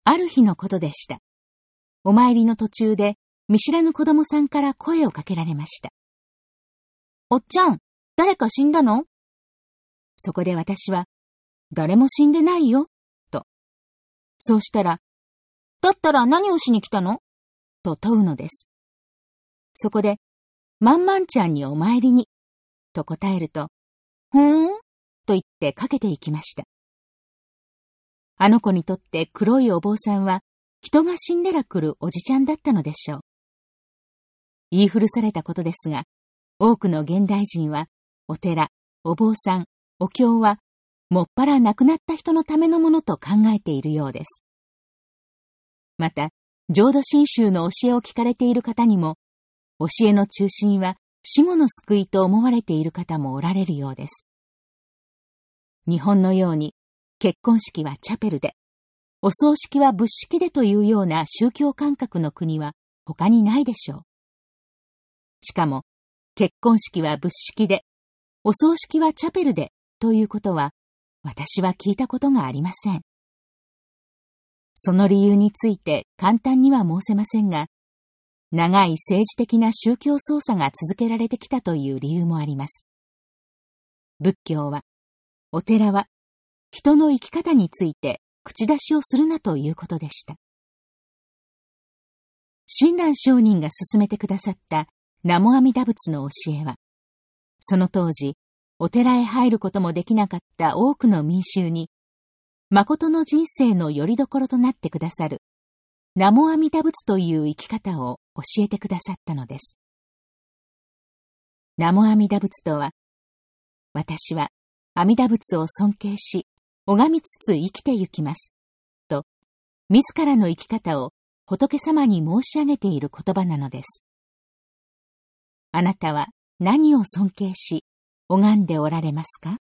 ある日のことでした。お参りの途中で、見知らぬ子供さんから声をかけられました。おっちゃん、誰か死んだの？そこで私は、誰も死んでないよ、と。そうしたら、だったら何をしに来たの？と問うのです。そこで、まんまんちゃんにお参りに、と答えると、ふーん、と言ってかけていきました。あの子にとって黒いお坊さんは、人が死んだら来るおじちゃんだったのでしょう。言い古されたことですが、多くの現代人は、お寺、お坊さん、お経は、もっぱら亡くなった人のためのものと考えているようです。また、浄土真宗の教えを聞かれている方にも、教えの中心は死後の救いと思われている方もおられるようです。日本のように、結婚式はチャペルで、お葬式は仏式でというような宗教感覚の国は他にないでしょう。しかも、結婚式は仏式で、お葬式はチャペルでということは、私は聞いたことがありません。その理由について簡単には申せませんが、長い政治的な宗教操作が続けられてきたという理由もあります。仏教は、お寺は、人の生き方について口出しをするなということでした。親鸞上人が勧めてくださった南無阿弥陀仏の教えは、その当時、お寺へ入ることもできなかった多くの民衆に、誠の人生の拠り所となってくださる、南無阿弥陀仏という生き方を教えてくださったのです。南無阿弥陀仏とは、私は阿弥陀仏を尊敬し、拝みつつ生きてゆきます。と、自らの生き方を仏様に申し上げている言葉なのです。あなたは何を尊敬し、拝んでおられますか？